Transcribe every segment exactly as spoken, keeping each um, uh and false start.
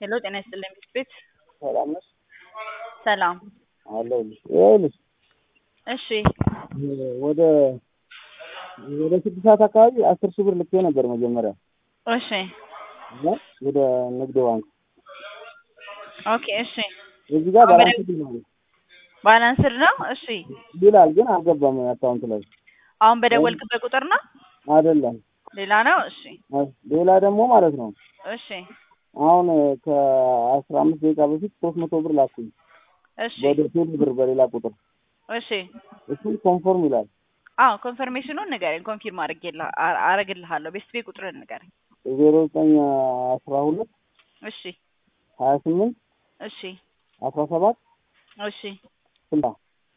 ሄሎ ጤና ይስጥልኝ ቤት ሰላም ነሽ? ሰላም አለሁልሽ። ይኸውልሽ እሺ ወደ ወደ ስድስት ሰዓት አካባቢ አስር ሺህ ብር ልኬ ነበር መጀመሪያ እሺ እና ወደ ንግድ ባንክ ኦኬ እሺ እዚህ ጋር ባላንስ ይላል ባላንስድ ነው እሺ ይላል ግን አልገባም አካውንት ላይ አሁን በደወልክበት ቁጥር ነው አይደለም ሌላ ነው እሺ ሌላ ደግሞ ማለት ነው እሺ አሁን ከአስራ አምስት ደቂቃ በፊት ሶስት መቶ ብር ላኩኝ እሺ ወደ ቴሌ ብር በሌላ ቁጥር እሺ እሱ ኮንፈርም ይላል አዎ ኮንፈርሜሽኑን ንገረኝ ኮንፊርም አድርጌልህ አረግልሃለሁ ቤስት ቤት ቁጥርን ንገረኝ ዜሮ ዘጠኝ አስራ ሁለት እሺ ሀያ ስምንት እሺ አስራ ሰባት እሺ ስልሳ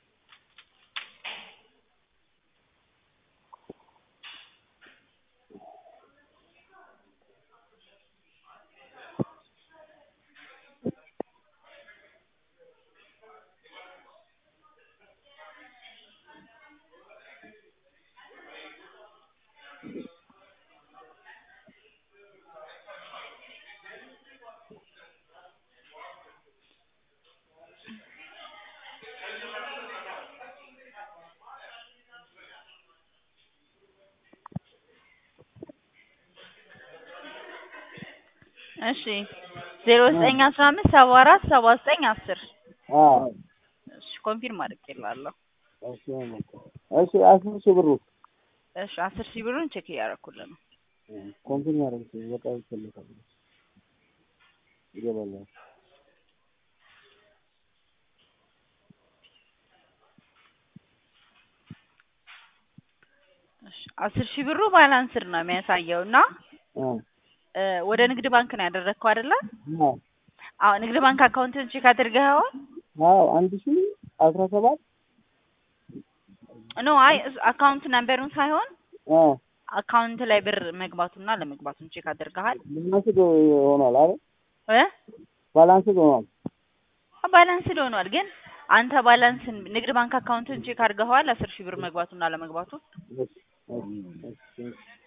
እሺ ዜሮ ዘጠኝ አስራ አምስት ሰባ አራት ሰባ ዘጠኝ አስር አዎ እሺ ኮንፊርም አድርጌልሃለሁ እሺ እሺ አስር ሺህ ብሩ እሺ አስር ሺህ ብሩን ቼክ እያደረኩልህ ነው ኮንፊርም አድርጌ በቃ ይፈልጋል ይገባል እሺ አስር ሺህ ብሩ ባላንስድ ነው የሚያሳየውና ወደ ንግድ ባንክ ነው ያደረግከው አይደለ? አዎ አዎ ንግድ ባንክ አካውንትን ቼክ አድርገኸዋል? አዎ አንድ ሺህ አስራ ሰባት ኖ አይ አካውንት ነምበሩን ሳይሆን አዎ አካውንት ላይ ብር መግባቱና ለመግባቱን ቼክ አድርገሃል? ባላንስድ ሆኗል አይደል? እ ባላንስድ ሆኗል ባላንስድ ሆኗል ግን አንተ ባላንስን ንግድ ባንክ አካውንትን ቼክ አድርገኸዋል? አስር ሺህ ብር መግባቱና ለመግባቱ